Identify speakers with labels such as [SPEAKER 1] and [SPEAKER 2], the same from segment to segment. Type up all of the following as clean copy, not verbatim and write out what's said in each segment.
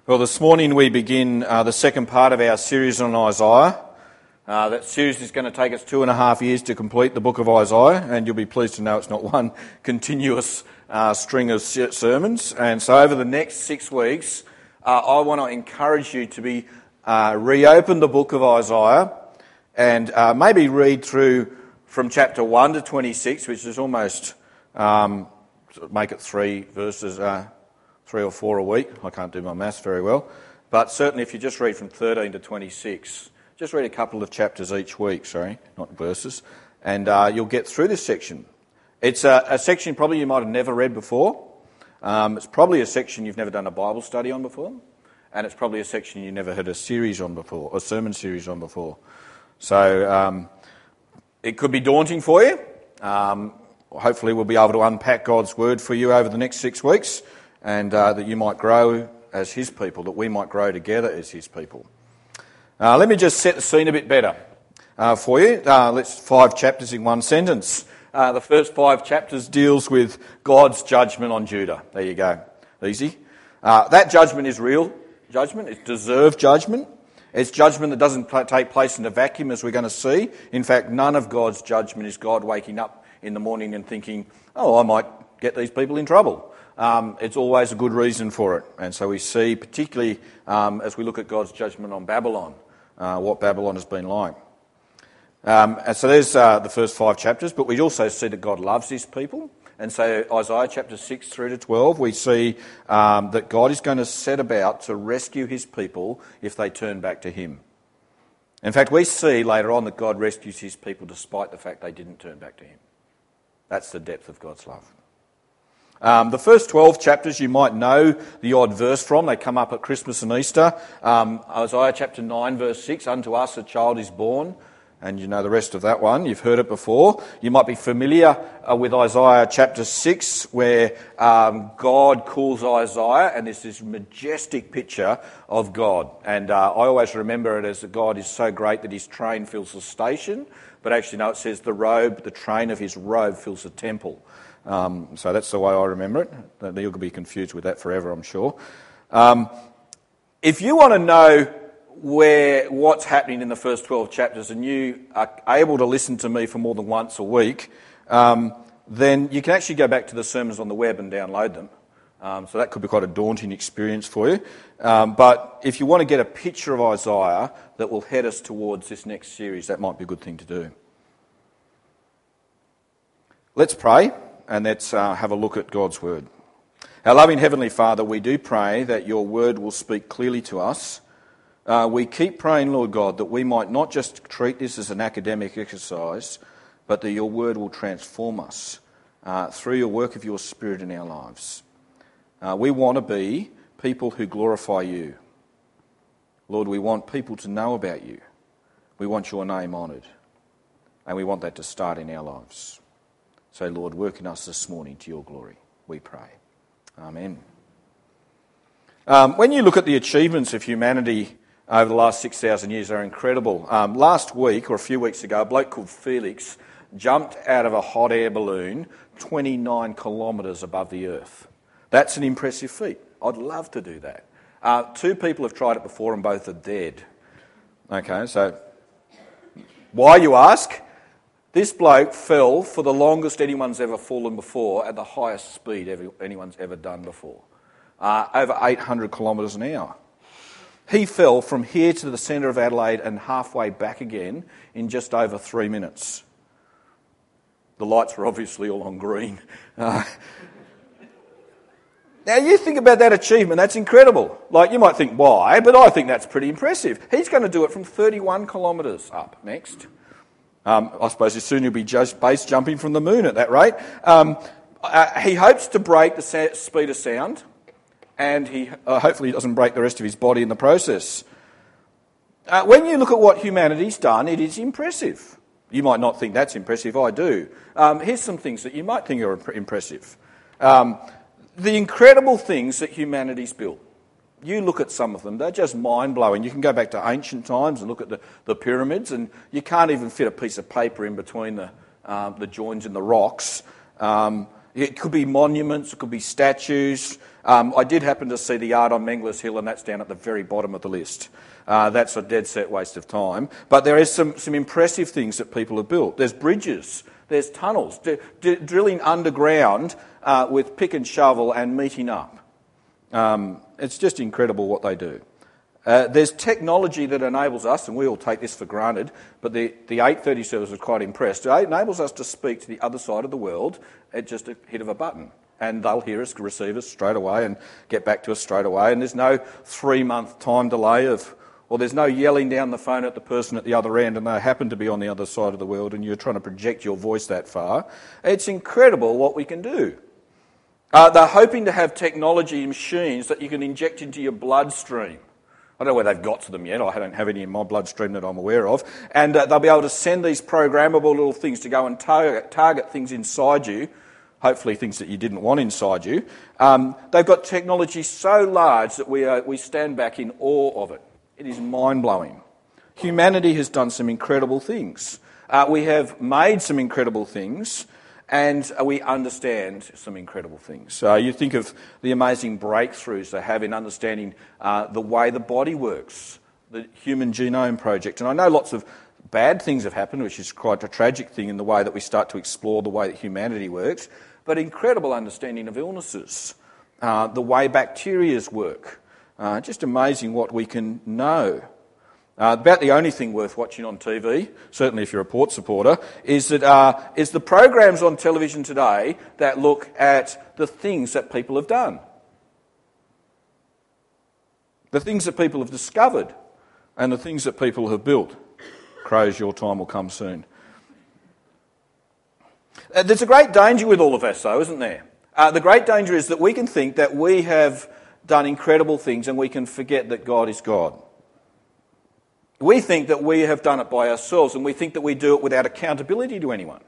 [SPEAKER 1] Well, this morning we begin the second part of our series on Isaiah. That series is going to take us 2.5 years to complete the book of Isaiah, and you'll be pleased to know it's not one continuous string of sermons. And so over the next 6 weeks, I want to encourage you to reopen the book of Isaiah and maybe read through from chapter 1 to 26, which is almost, make it 3 verses, 3 or 4 a week. I can't do my maths very well. But certainly if you just read from 13 to 26, just read a couple of chapters each week, not verses, and you'll get through this section. It's a section probably you might have never read before. It's probably a section you've never done a Bible study on before. And it's probably a section you never heard a series on before, a sermon series on before. So it could be daunting for you. Hopefully we'll be able to unpack God's word for you over the next 6 weeks, and that you might grow as his people, that we might grow together as his people. Let me just set the scene a bit better for you. Let's 5 chapters in one sentence. The first 5 chapters deals with God's judgment on Judah. There you go. Easy. That judgment is real judgment. It's deserved judgment. It's judgment that doesn't take place in a vacuum, as we're going to see. In fact, none of God's judgment is God waking up in the morning and thinking, I might get these people in trouble. It's always a good reason for it. And so we see, particularly as we look at God's judgment on Babylon, what Babylon has been like. And so there's the first 5 chapters, but we also see that God loves his people. And so Isaiah chapter 6 through to 12, we see that God is going to set about to rescue his people if they turn back to him. In fact, we see later on that God rescues his people despite the fact they didn't turn back to him. That's the depth of God's love. The first 12 chapters you might know the odd verse from. They come up at Christmas and Easter. Isaiah chapter 9 verse 6, unto us a child is born. And you know the rest of that one. You've heard it before. You might be familiar with Isaiah chapter 6 where God calls Isaiah, and there's this majestic picture of God. And I always remember it as that God is so great that his train fills the station. But actually no, it says the train of his robe fills the temple. So that's the way I remember it. You'll be confused with that forever, I'm sure. If you want to know what's happening in the first 12 chapters, and you are able to listen to me for more than once a week, then you can actually go back to the sermons on the web and download them. So that could be quite a daunting experience for you. But if you want to get a picture of Isaiah that will head us towards this next series, that might be a good thing to do. Let's pray. And let's have a look at God's word. Our loving Heavenly Father, we do pray that your word will speak clearly to us. We keep praying, Lord God, that we might not just treat this as an academic exercise, but that your word will transform us through your work of your Spirit in our lives. We want to be people who glorify you. Lord, we want people to know about you. We want your name honoured. And we want that to start in our lives. So, Lord, work in us this morning to your glory, we pray. Amen. When you look at the achievements of humanity over the last 6,000 years, they're incredible. Last week, or a few weeks ago, a bloke called Felix jumped out of a hot air balloon 29 kilometres above the earth. That's an impressive feat. I'd love to do that. 2 people have tried it before and both are dead. Okay, so why, you ask? This bloke fell for the longest anyone's ever fallen before at the highest speed anyone's ever done before. Over 800 kilometres an hour. He fell from here to the centre of Adelaide and halfway back again in just over 3 minutes. The lights were obviously all on green. Now you think about that achievement, that's incredible. Like you might think, why? But I think that's pretty impressive. He's going to do it from 31 kilometres up next. I suppose soon he'll be base jumping from the moon at that rate. He hopes to break the speed of sound, and he hopefully doesn't break the rest of his body in the process. When you look at what humanity's done, it is impressive. You might not think that's impressive, I do. Here's some things that you might think are impressive. The incredible things that humanity's built. You look at some of them, they're just mind-blowing. You can go back to ancient times and look at the pyramids, and you can't even fit a piece of paper in between the joins in the rocks. It could be monuments, it could be statues. I did happen to see the yard on Mengler's Hill, and that's down at the very bottom of the list. That's a dead set waste of time. But there is some impressive things that people have built. There's bridges, there's tunnels, drilling underground with pick and shovel and meeting up. It's just incredible what they do. There's technology that enables us, and we all take this for granted, but the 8:30 service was quite impressed. It enables us to speak to the other side of the world at just a hit of a button. And they'll hear us, receive us straight away and get back to us straight away. And there's no 3-month time delay or there's no yelling down the phone at the person at the other end and they happen to be on the other side of the world and you're trying to project your voice that far. It's incredible what we can do. They're hoping to have technology machines that you can inject into your bloodstream. I don't know where they've got to them yet. I don't have any in my bloodstream that I'm aware of. And they'll be able to send these programmable little things to go and target things inside you, hopefully things that you didn't want inside you. They've got technology so large that we stand back in awe of it. It is mind-blowing. Humanity has done some incredible things. We have made some incredible things, and we understand some incredible things. You think of the amazing breakthroughs they have in understanding the way the body works, the Human Genome Project. And I know lots of bad things have happened, which is quite a tragic thing in the way that we start to explore the way that humanity works, but incredible understanding of illnesses, the way bacteria work. Just amazing what we can know. About the only thing worth watching on TV, certainly if you're a Port supporter, is the programs on television today that look at the things that people have done. The things that people have discovered and the things that people have built. Crows, your time will come soon. There's a great danger with all of us, though, isn't there? The great danger is that we can think that we have done incredible things and we can forget that God is God. We think that we have done it by ourselves and we think that we do it without accountability to anyone.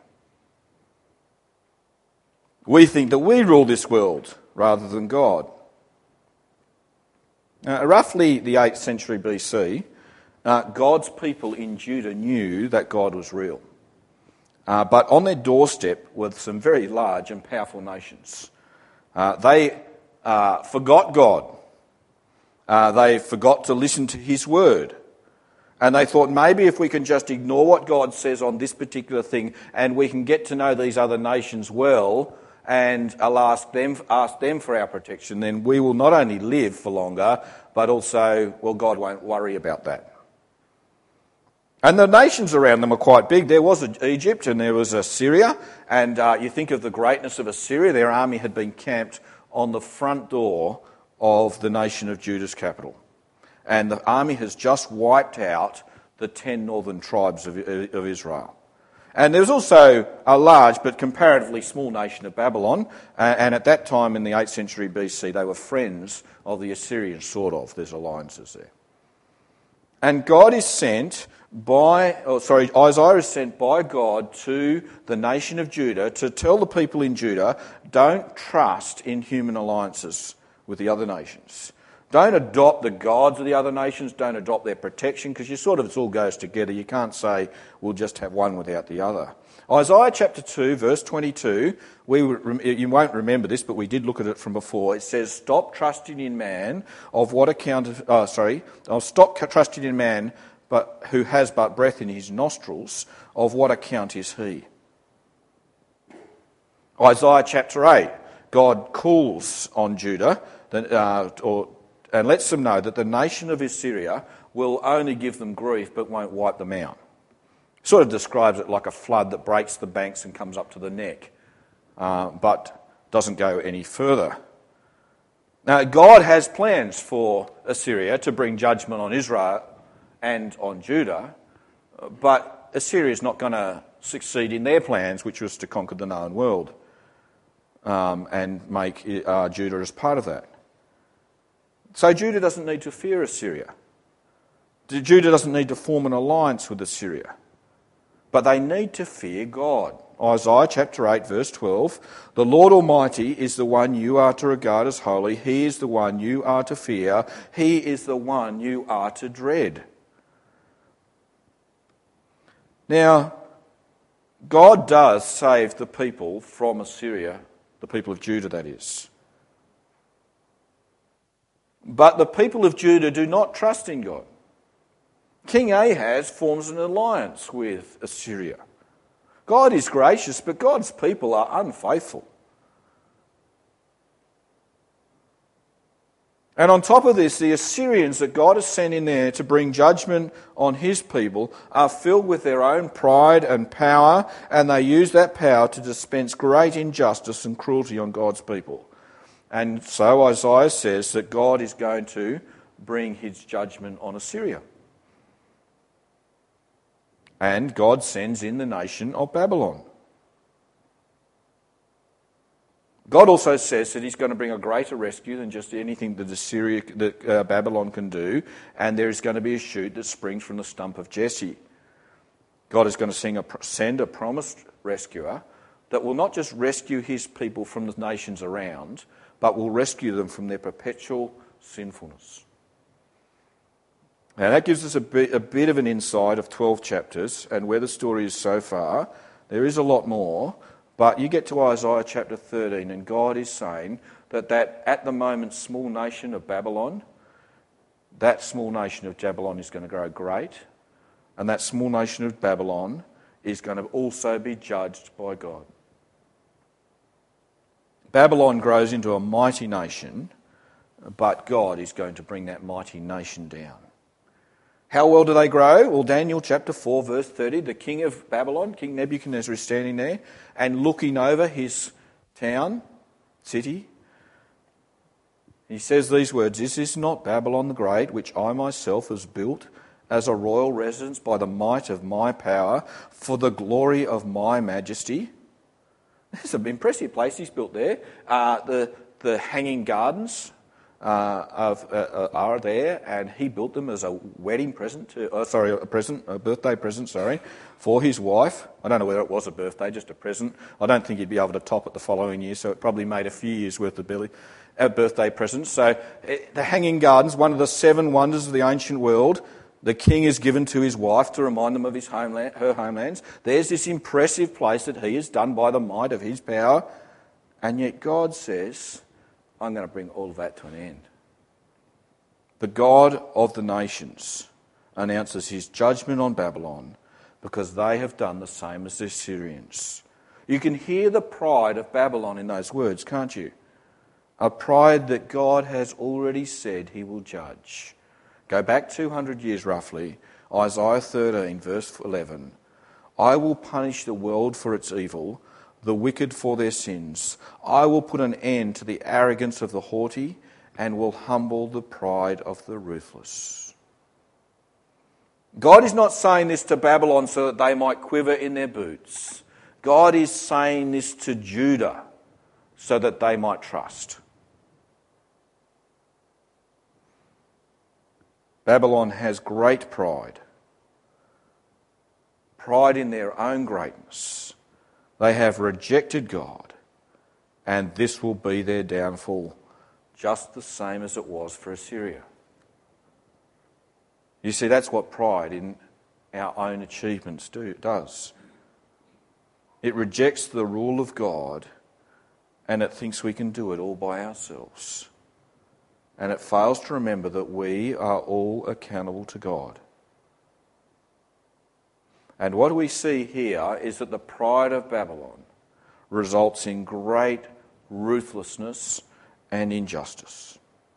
[SPEAKER 1] We think that we rule this world rather than God. Roughly the 8th century BC, God's people in Judah knew that God was real. But on their doorstep were some very large and powerful nations. They forgot God. They forgot to listen to his word. And they thought maybe if we can just ignore what God says on this particular thing and we can get to know these other nations well and I'll ask them for our protection, then we will not only live for longer, but also, well, God won't worry about that. And the nations around them are quite big. There was Egypt and there was Assyria. And you think of the greatness of Assyria, their army had been camped on the front door of the nation of Judah's capital. And the army has just wiped out the 10 northern tribes of Israel. And there was also a large but comparatively small nation of Babylon. And at that time in the 8th century BC, they were friends of the Assyrians, sort of. There's alliances there. And Isaiah is sent by God to the nation of Judah to tell the people in Judah, don't trust in human alliances with the other nations. Don't adopt the gods of the other nations. Don't adopt their protection, because it all goes together. You can't say we'll just have one without the other. Isaiah chapter 2, verse 22, you won't remember this, but we did look at it from before. It says, stop trusting in man stop trusting in man, but who has but breath in his nostrils, of what account is he? Isaiah chapter 8, God calls on Judah, and lets them know that the nation of Assyria will only give them grief but won't wipe them out. Sort of describes it like a flood that breaks the banks and comes up to the neck, but doesn't go any further. Now, God has plans for Assyria to bring judgment on Israel and on Judah, but Assyria is not going to succeed in their plans, which was to conquer the known world and make Judah as part of that. So Judah doesn't need to fear Assyria. Judah doesn't need to form an alliance with Assyria. But they need to fear God. Isaiah chapter 8 verse 12, the Lord Almighty is the one you are to regard as holy. He is the one you are to fear. He is the one you are to dread. Now, God does save the people from Assyria, the people of Judah that is. But the people of Judah do not trust in God. King Ahaz forms an alliance with Assyria. God is gracious, but God's people are unfaithful. And on top of this, the Assyrians that God has sent in there to bring judgment on his people are filled with their own pride and power, and they use that power to dispense great injustice and cruelty on God's people. And so Isaiah says that God is going to bring his judgment on Assyria. And God sends in the nation of Babylon. God also says that he's going to bring a greater rescue than just anything that Babylon can do, and there is going to be a shoot that springs from the stump of Jesse. God is going to send a promised rescuer that will not just rescue his people from the nations around, but will rescue them from their perpetual sinfulness. Now that gives us a bit of an insight of 12 chapters and where the story is so far. There is a lot more. But you get to Isaiah chapter 13 and God is saying that at the moment small nation of Babylon, that small nation of Babylon is going to grow great, and that small nation of Babylon is going to also be judged by God. Babylon grows into a mighty nation, but God is going to bring that mighty nation down. How well do they grow? Well, Daniel chapter 4 verse 30, the king of Babylon, King Nebuchadnezzar, is standing there and looking over his town, city. He says these words, "Is this not Babylon the Great, which I myself has built as a royal residence by the might of my power, for the glory of my majesty?" It's an impressive place he's built there. The hanging gardens are there, and he built them as a wedding present, a birthday present, for his wife. I don't know whether it was a birthday, just a present. I don't think he'd be able to top it the following year, so it probably made a few years' worth of birthday presents. So the hanging gardens, one of the 7 wonders of the ancient world, the king is given to his wife to remind them of her homelands. There's this impressive place that he has done by the might of his power, and yet God says, I'm going to bring all of that to an end. The God of the nations announces his judgment on Babylon because they have done the same as the Assyrians. You can hear the pride of Babylon in those words, can't you? A pride that God has already said he will judge. Go back 200 years roughly, Isaiah 13 verse 11. I will punish the world for its evil, the wicked for their sins. I will put an end to the arrogance of the haughty and will humble the pride of the ruthless. God is not saying this to Babylon so that they might quiver in their boots. God is saying this to Judah so that they might trust. Babylon has great pride. Pride in their own greatness. They have rejected God, and this will be their downfall, just the same as it was for Assyria. You see, that's what pride in our own achievements does. It rejects the rule of God, and it thinks we can do it all by ourselves. And it fails to remember that we are all accountable to God. And what we see here is that the pride of Babylon results in great ruthlessness and injustice.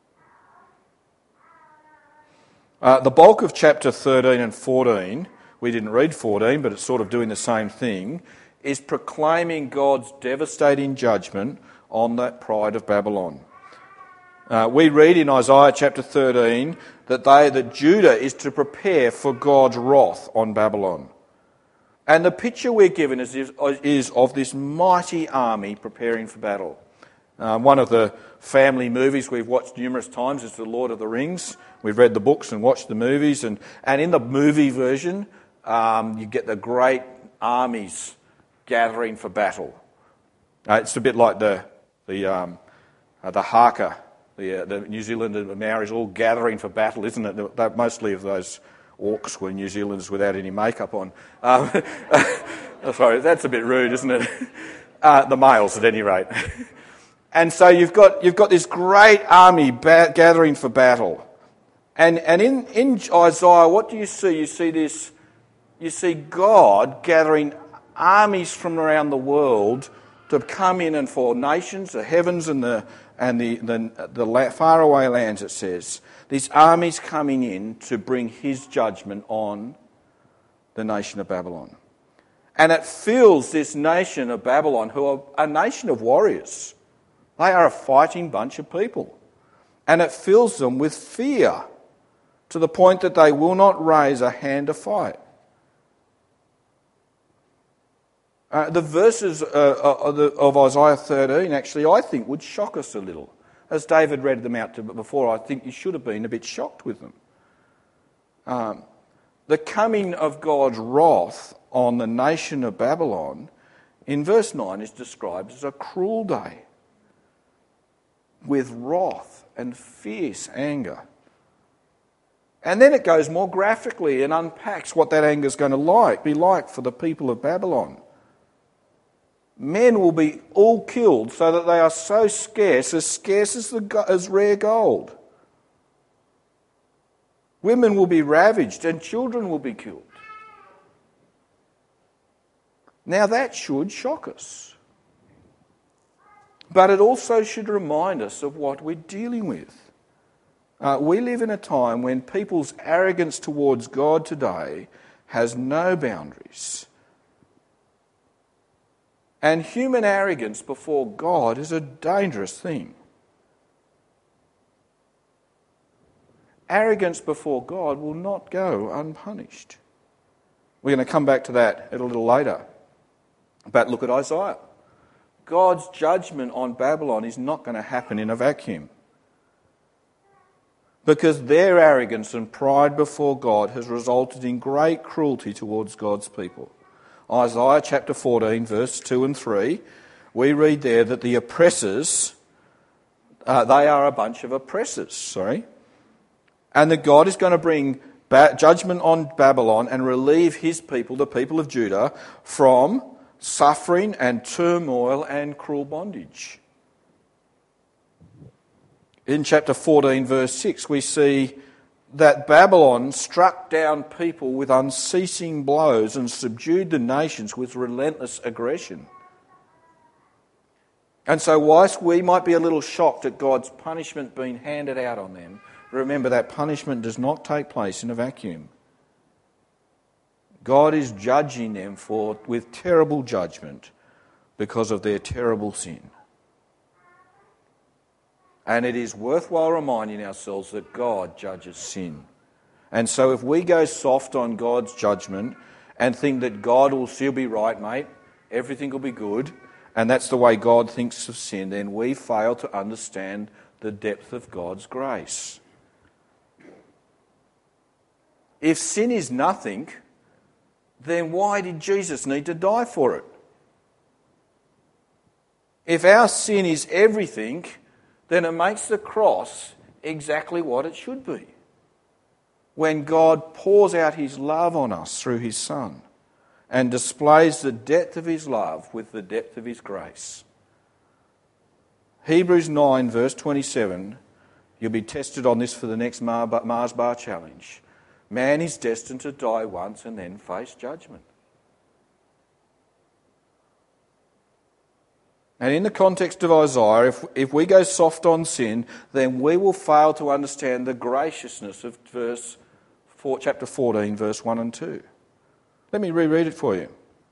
[SPEAKER 1] The bulk of chapter 13 and 14, we didn't read 14, but it's sort of doing the same thing, is proclaiming God's devastating judgment on that pride of Babylon. We read in Isaiah chapter 13 that Judah is to prepare for God's wrath on Babylon. And the picture we're given is of this mighty army preparing for battle. One of the family movies we've watched numerous times is The Lord of the Rings. We've read the books and watched the movies. And in the movie version, you get the great armies gathering for battle. It's a bit like the haka, the New Zealand and Maoris all gathering for battle, isn't it? They're mostly of those orcs were New Zealanders without any makeup on. Sorry, that's a bit rude, isn't it? The males, at any rate. And so you've got this great army gathering for battle. And in Isaiah, what do you see? You see God gathering armies from around the world to come in and for nations, the heavens and the faraway lands, it says. These armies coming in to bring his judgment on the nation of Babylon. And it fills this nation of Babylon, who are a nation of warriors. They are a fighting bunch of people. And it fills them with fear to the point that they will not raise a hand to fight. The verses of Isaiah 13, actually, I think would shock us a little. As David read them out before, I think you should have been a bit shocked with them. The coming of God's wrath on the nation of Babylon, in verse 9, is described as a cruel day, with wrath and fierce anger. And then it goes more graphically and unpacks what that anger is going to be like for the people of Babylon. Men will be all killed so that they are so scarce as rare gold. Women will be ravaged and children will be killed. Now that should shock us. But it also should remind us of what we're dealing with. We live in a time when people's arrogance towards God today has no boundaries. And human arrogance before God is a dangerous thing. Arrogance before God will not go unpunished. We're going to come back to that a little later. But look at Isaiah. God's judgment on Babylon is not going to happen in a vacuum. Because their arrogance and pride before God has resulted in great cruelty towards God's people. Isaiah chapter 14, verse 2 and 3, we read there that the oppressors, they are a bunch of oppressors, and that God is going to bring judgment on Babylon and relieve his people, the people of Judah, from suffering and turmoil and cruel bondage. In chapter 14, verse 6, we see that Babylon struck down people with unceasing blows and subdued the nations with relentless aggression. And so whilst we might be a little shocked at God's punishment being handed out on them, remember that punishment does not take place in a vacuum. God is judging them with terrible judgment because of their terrible sin. And it is worthwhile reminding ourselves that God judges sin. And so if we go soft on God's judgment and think that God will still be right, mate, everything will be good, and that's the way God thinks of sin, then we fail to understand the depth of God's grace. If sin is nothing, then why did Jesus need to die for it? If our sin is everything, then it makes the cross exactly what it should be. When God pours out his love on us through his Son and displays the depth of his love with the depth of his grace. Hebrews 9 verse 27, you'll be tested on this for the next Mars Bar Challenge. Man is destined to die once and then face judgment. And in the context of Isaiah, if we go soft on sin, then we will fail to understand the graciousness of chapter 14, verse 1 and 2. Let me reread it for you.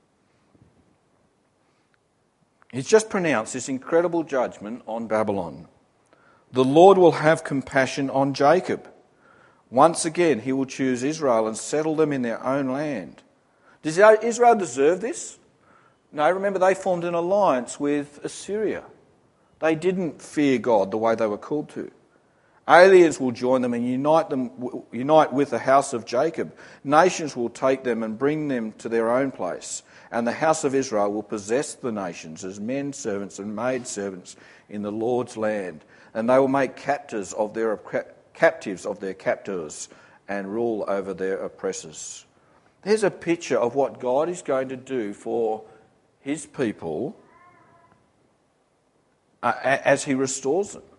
[SPEAKER 1] He's just pronounced this incredible judgment on Babylon. The Lord will have compassion on Jacob. Once again, he will choose Israel and settle them in their own land. Does Israel deserve this? No, remember they formed an alliance with Assyria. They didn't fear God the way they were called to. Aliens will join them and unite with the house of Jacob. Nations will take them and bring them to their own place. And the house of Israel will possess the nations as men servants and maid servants in the Lord's land. And they will make captives of their captors and rule over their oppressors. There's a picture of what God is going to do for his people as he restores them.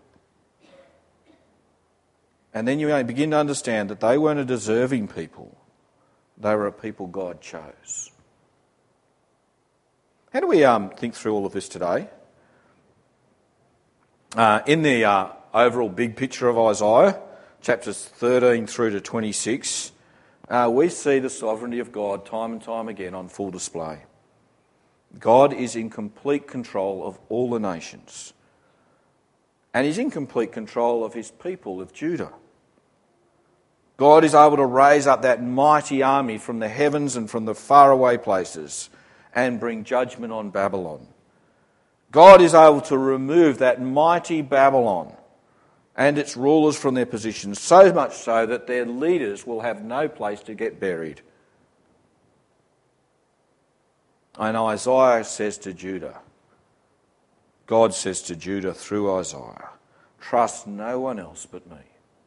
[SPEAKER 1] And then you begin to understand that they weren't a deserving people. They were a people God chose. How do we think through all of this today? In the overall big picture of Isaiah, chapters 13 through to 26, we see the sovereignty of God time and time again on full display. God is in complete control of all the nations. And he's in complete control of his people, of Judah. God is able to raise up that mighty army from the heavens and from the faraway places and bring judgment on Babylon. God is able to remove that mighty Babylon and its rulers from their positions, so much so that their leaders will have no place to get buried. And Isaiah says to Judah, God says to Judah through Isaiah, trust no one else but me.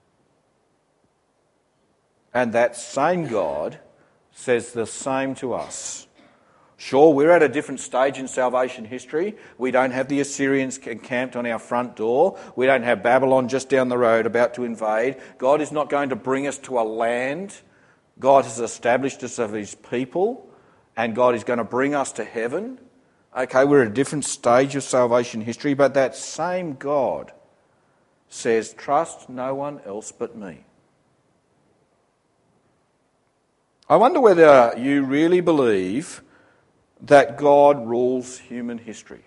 [SPEAKER 1] And that same God says the same to us. Sure, we're at a different stage in salvation history. We don't have the Assyrians encamped on our front door. We don't have Babylon just down the road about to invade. God is not going to bring us to a land. God has established us as his people, and God is going to bring us to heaven. Okay, we're at a different stage of salvation history, but that same God says, trust no one else but me. I wonder whether you really believe that God rules human history.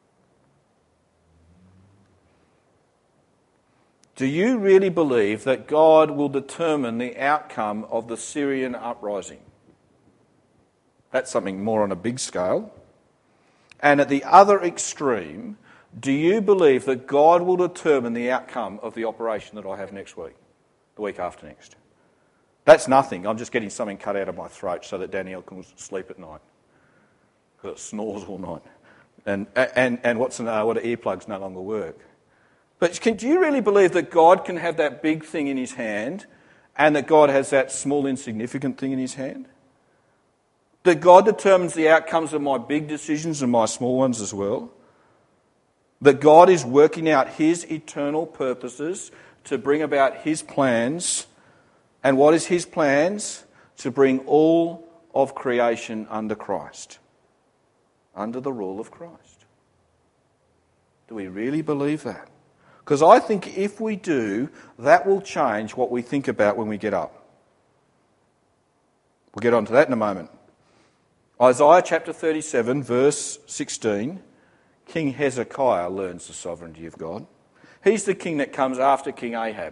[SPEAKER 1] Do you really believe that God will determine the outcome of the Syrian uprising? That's something more on a big scale. And at the other extreme, do you believe that God will determine the outcome of the operation that I have next week, the week after next? That's nothing. I'm just getting something cut out of my throat so that Danielle can sleep at night. Because it snores all night. And what earplugs no longer work. But do you really believe that God can have that big thing in his hand and that God has that small insignificant thing in his hand? That God determines the outcomes of my big decisions and my small ones as well? That God is working out his eternal purposes to bring about his plans. And what is his plans? To bring all of creation under Christ. Under the rule of Christ. Do we really believe that? Because I think if we do, that will change what we think about when we get up. We'll get on to that in a moment. Isaiah chapter 37, verse 16, King Hezekiah learns the sovereignty of God. He's the king that comes after King Ahab.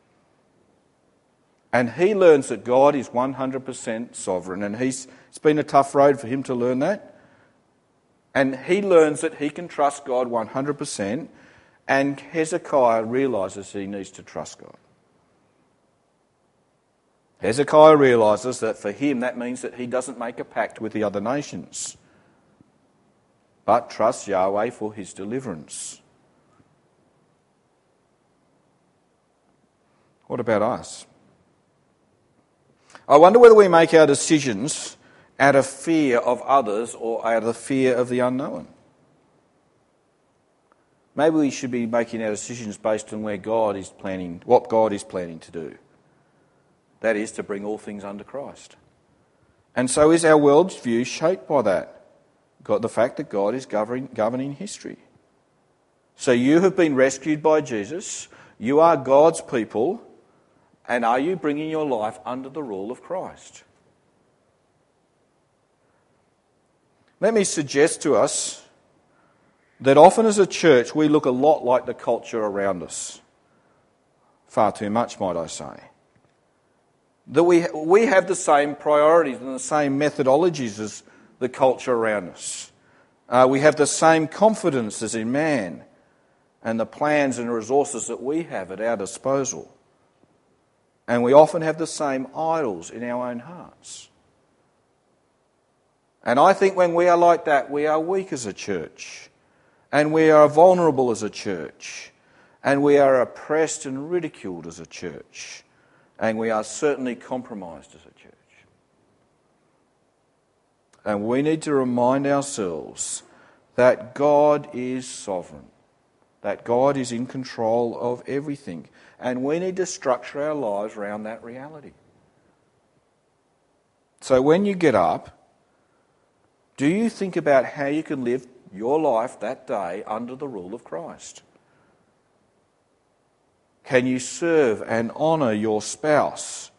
[SPEAKER 1] And he learns that God is 100% sovereign, and it's been a tough road for him to learn that. And he learns that he can trust God 100%, and Hezekiah realises he needs to trust God. Hezekiah realises that for him that means that he doesn't make a pact with the other nations, but trusts Yahweh for his deliverance. What about us? I wonder whether we make our decisions out of fear of others or out of the fear of the unknown. Maybe we should be making our decisions based on what God is planning to do. That is, to bring all things under Christ. And so is our world's view shaped by that? The fact that God is governing history. So you have been rescued by Jesus. You are God's people. And are you bringing your life under the rule of Christ? Let me suggest to us that often as a church we look a lot like the culture around us. Far too much, might I say. That we have the same priorities and the same methodologies as the culture around us. We have the same confidence as in man and the plans and resources that we have at our disposal. And we often have the same idols in our own hearts. And I think when we are like that, we are weak as a church. And we are vulnerable as a church. And we are oppressed and ridiculed as a church. And we are certainly compromised as a church. And we need to remind ourselves that God is sovereign. that God is in control of everything. And we need to structure our lives around that reality. So when you get up, do you think about how you can live your life that day under the rule of Christ? Can you serve and honour your spouse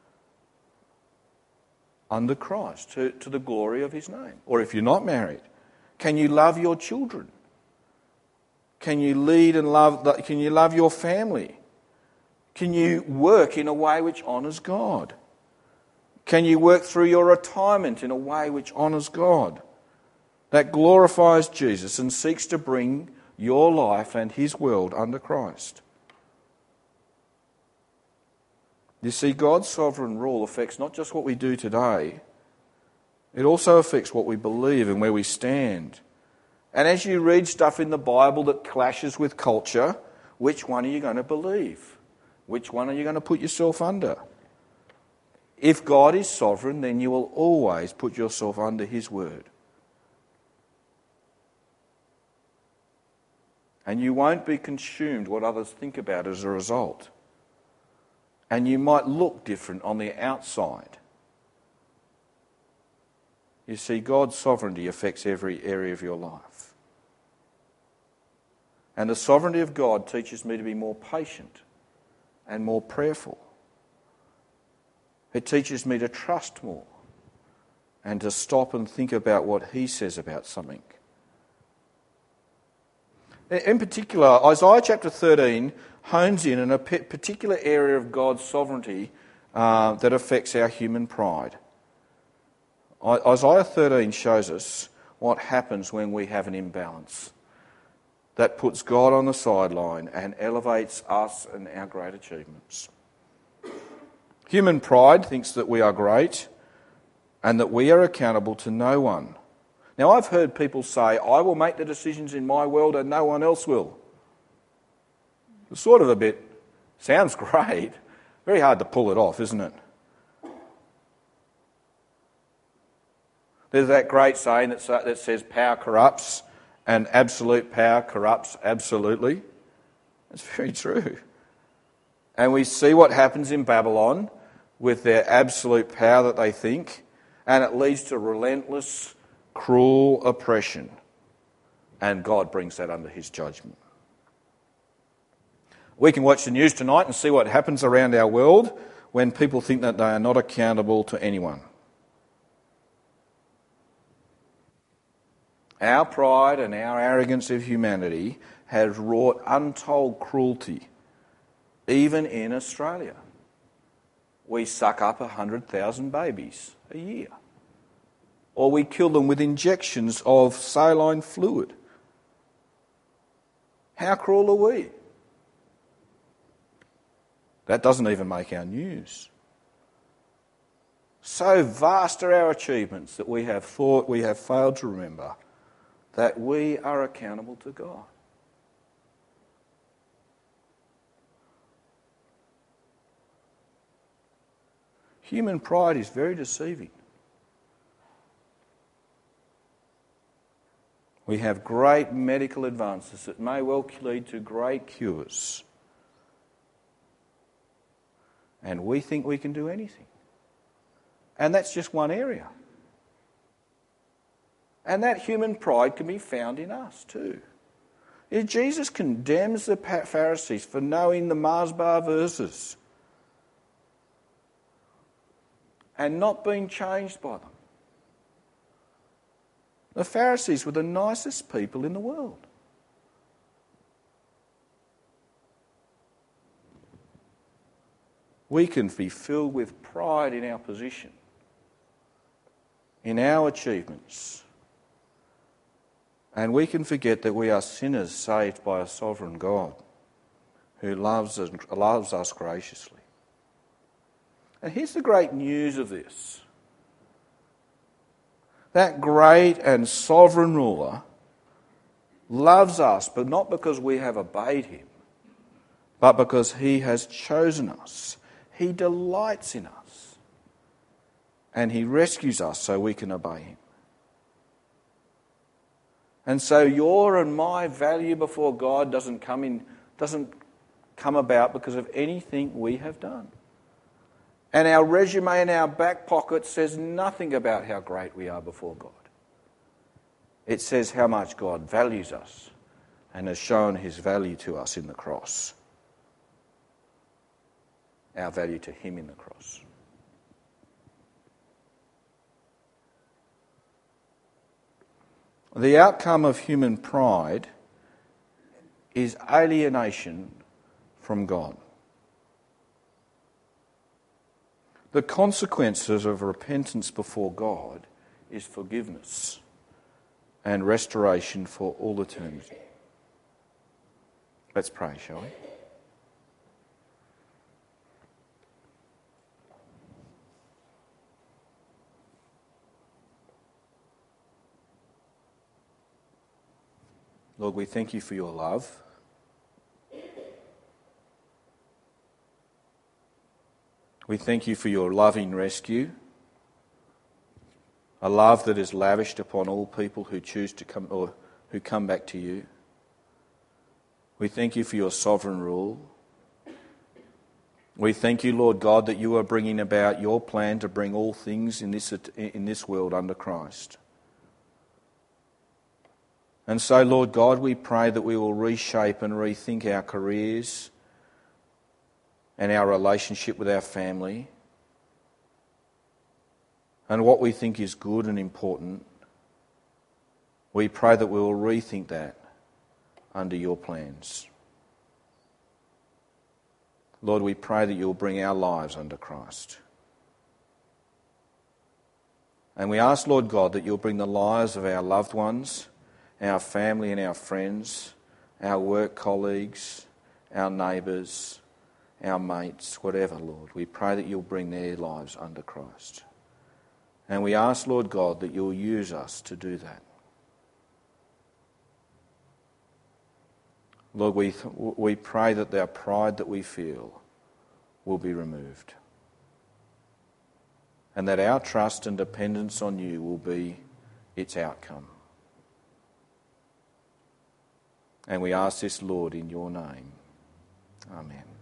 [SPEAKER 1] under Christ to the glory of his name? Or if you're not married, can you love your children? Can you lead and love? Can you love your family? Can you work in a way which honours God? Can you work through your retirement in a way which honours God? That glorifies Jesus and seeks to bring your life and his world under Christ. You see, God's sovereign rule affects not just what we do today, it also affects what we believe and where we stand. And as you read stuff in the Bible that clashes with culture, which one are you going to believe? Which one are you going to put yourself under? If God is sovereign, then you will always put yourself under his word. And you won't be consumed what others think about as a result. And you might look different on the outside. You see, God's sovereignty affects every area of your life. And the sovereignty of God teaches me to be more patient and more prayerful. It teaches me to trust more and to stop and think about what he says about something. In particular, Isaiah chapter 13 hones in on a particular area of God's sovereignty that affects our human pride. Isaiah 13 shows us what happens when we have an imbalance that puts God on the sideline and elevates us and our great achievements. Human pride thinks that we are great and that we are accountable to no one. Now, I've heard people say, I will make the decisions in my world and no one else will. It's sort of sounds great. Very hard to pull it off, isn't it? There's that great saying that says power corrupts and absolute power corrupts absolutely. That's very true. And we see what happens in Babylon with their absolute power that they think, and it leads to relentless, cruel oppression. And God brings that under his judgment. We can watch the news tonight and see what happens around our world when people think that they are not accountable to anyone. Our pride and our arrogance of humanity has wrought untold cruelty, even in Australia. We suck up 100,000 babies a year. Or we kill them with injections of saline fluid. How cruel are we? That doesn't even make our news. So vast are our achievements that we have failed to remember that we are accountable to God. Human pride is very deceiving. We have great medical advances that may well lead to great cures. And we think we can do anything. And that's just one area. And that human pride can be found in us too. Jesus condemns the Pharisees for knowing the Mars Bar verses and not being changed by them. The Pharisees were the nicest people in the world. We can be filled with pride in our position, in our achievements, and we can forget that we are sinners saved by a sovereign God who loves us graciously. And here's the great news of this. That great and sovereign ruler loves us, but not because we have obeyed him, but because he has chosen us. He delights in us, and he rescues us so we can obey him. And so your and my value before God doesn't come about because of anything we have done. And our resume in our back pocket says nothing about how great we are before God. It says how much God values us and has shown his value to us in the cross. Our value to him in the cross. The outcome of human pride is alienation from God. The consequences of repentance before God is forgiveness and restoration for all eternity. Let's pray, shall we? Lord, we thank you for your love. We thank you for your loving rescue, a love that is lavished upon all people who choose to come or who come back to you. We thank you for your sovereign rule. We thank you, Lord God, that you are bringing about your plan to bring all things in this world under Christ. And so, Lord God, we pray that we will reshape and rethink our careers and our relationship with our family and what we think is good and important. We pray that we will rethink that under your plans. Lord, we pray that you'll bring our lives under Christ. And we ask, Lord God, that you'll bring the lives of our loved ones, our family and our friends, our work colleagues, our neighbours, our mates, whatever, Lord. We pray that you'll bring their lives under Christ. And we ask, Lord God, that you'll use us to do that. Lord, we pray that our pride that we feel will be removed. And that our trust and dependence on you will be its outcome. And we ask this, Lord, in your name. Amen.